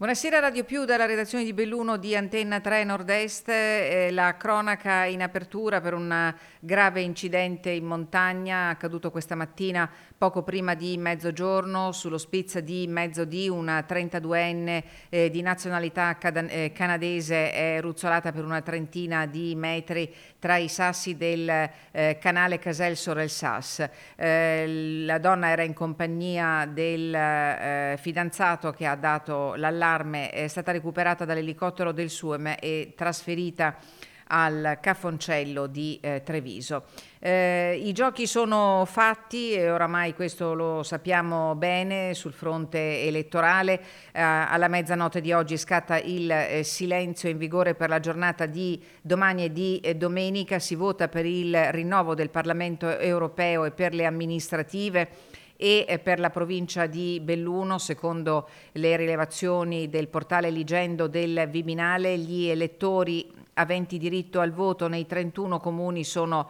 Buonasera Radio Più dalla redazione di Belluno di Antenna 3 Nord-Est, la cronaca in apertura per un grave incidente in montagna accaduto questa mattina poco prima di mezzogiorno sullo Spitz di Mezzodì. Una 32enne di nazionalità canadese è ruzzolata per una trentina di metri tra i sassi del canale Casel-Sorel-Sas. La donna era in compagnia del fidanzato che ha dato l'allarme. È stata recuperata dall'elicottero del SUEM e trasferita al Cafoncello di Treviso. I giochi sono fatti e oramai questo lo sappiamo bene sul fronte elettorale. Alla mezzanotte di oggi scatta il silenzio in vigore per la giornata di domani e di domenica. Si vota per il rinnovo del Parlamento europeo e per le amministrative. E per la provincia di Belluno, secondo le rilevazioni del portale Ligendo del Viminale, gli elettori aventi diritto al voto nei 31 comuni sono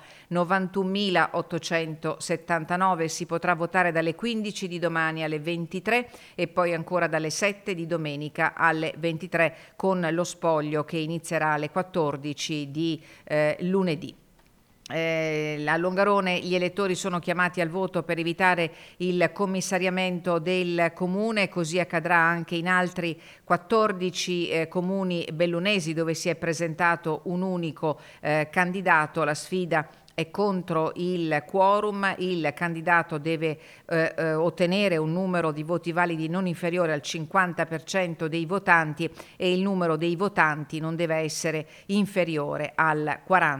91.879. Si potrà votare dalle 15 di domani alle 23 e poi ancora dalle 7 di domenica alle 23 con lo spoglio che inizierà alle 14 di lunedì. A Longarone gli elettori sono chiamati al voto per evitare il commissariamento del comune, così accadrà anche in altri 14 comuni bellunesi dove si è presentato un unico candidato. La sfida è contro il quorum, il candidato deve ottenere un numero di voti validi non inferiore al 50% dei votanti e il numero dei votanti non deve essere inferiore al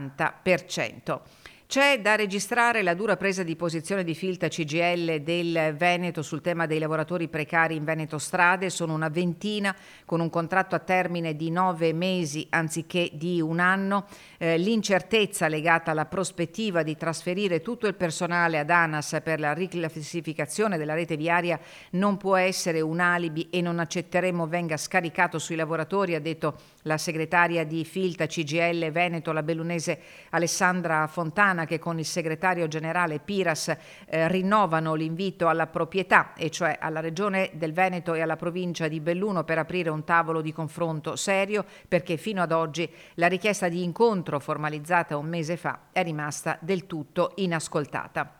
40%. C'è da registrare la dura presa di posizione di Filta CGIL del Veneto sul tema dei lavoratori precari in Veneto Strade. Sono una ventina con un contratto a termine di 9 mesi anziché di un anno. L'incertezza legata alla prospettiva di trasferire tutto il personale ad ANAS per la riclassificazione della rete viaria non può essere un alibi e non accetteremo venga scaricato sui lavoratori, ha detto la segretaria di Filta CGIL Veneto, la bellunese Alessandra Fontana, che con il segretario generale Piras rinnovano l'invito alla proprietà, e cioè alla Regione del Veneto e alla provincia di Belluno, per aprire un tavolo di confronto serio, perché fino ad oggi la richiesta di incontro formalizzata un mese fa è rimasta del tutto inascoltata.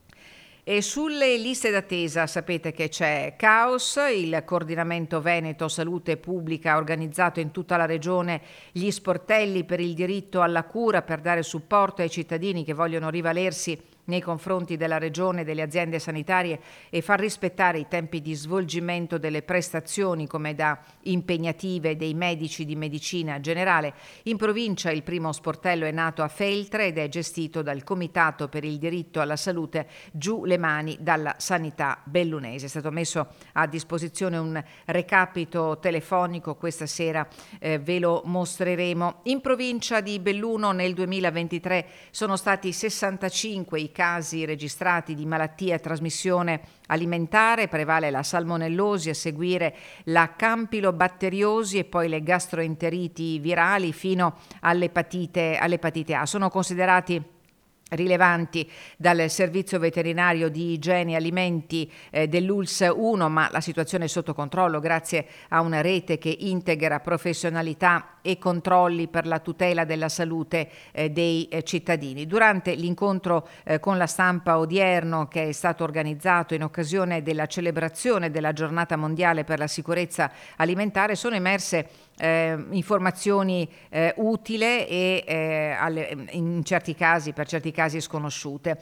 E sulle liste d'attesa sapete che c'è caos. Il coordinamento Veneto Salute Pubblica ha organizzato in tutta la regione gli sportelli per il diritto alla cura per dare supporto ai cittadini che vogliono rivalersi nei confronti della regione e delle aziende sanitarie e far rispettare i tempi di svolgimento delle prestazioni come da impegnative dei medici di medicina generale. In provincia il primo sportello è nato a Feltre ed è gestito dal Comitato per il diritto alla salute Giù le mani dalla sanità bellunese. È stato messo a disposizione un recapito telefonico, questa sera ve lo mostreremo. In provincia di Belluno nel 2023 sono stati 65 i casi registrati di malattie a trasmissione alimentare, prevale la salmonellosi, a seguire la campilobatteriosi e poi le gastroenteriti virali fino all'epatite A. Sono considerati rilevanti dal servizio veterinario di igiene e alimenti dell'ULS 1, ma la situazione è sotto controllo grazie a una rete che integra professionalità e controlli per la tutela della salute dei cittadini. Durante l'incontro con la stampa odierno, che è stato organizzato in occasione della celebrazione della Giornata Mondiale per la Sicurezza Alimentare, sono emerse informazioni utili e in certi casi, per certi casi sconosciute.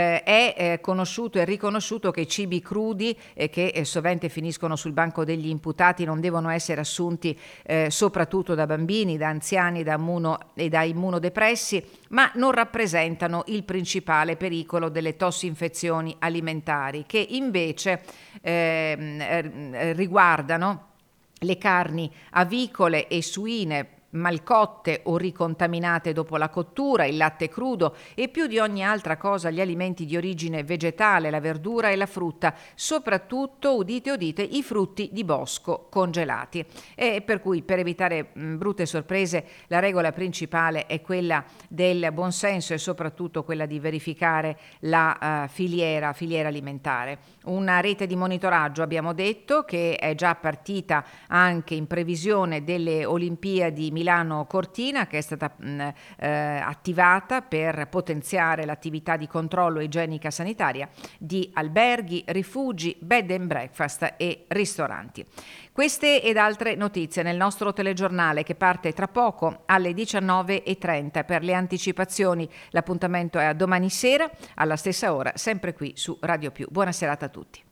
È conosciuto e riconosciuto che i cibi crudi che sovente finiscono sul banco degli imputati non devono essere assunti soprattutto da bambini, da anziani da immunodepressi, ma non rappresentano il principale pericolo delle tossinfezioni alimentari, che invece riguardano le carni avicole e suine, malcotte o ricontaminate dopo la cottura, il latte crudo e più di ogni altra cosa gli alimenti di origine vegetale, la verdura e la frutta, soprattutto, udite udite, i frutti di bosco congelati. E per cui, per evitare brutte sorprese, la regola principale è quella del buonsenso e soprattutto quella di verificare la filiera alimentare. Una rete di monitoraggio, abbiamo detto, che è già partita anche in previsione delle Olimpiadi Milano Cortina, che è stata attivata per potenziare l'attività di controllo igienica sanitaria di alberghi, rifugi, bed and breakfast e ristoranti. Queste ed altre notizie nel nostro telegiornale che parte tra poco alle 19:30. Per le anticipazioni l'appuntamento è a domani sera alla stessa ora, sempre qui su Radio Più. Buona serata a tutti.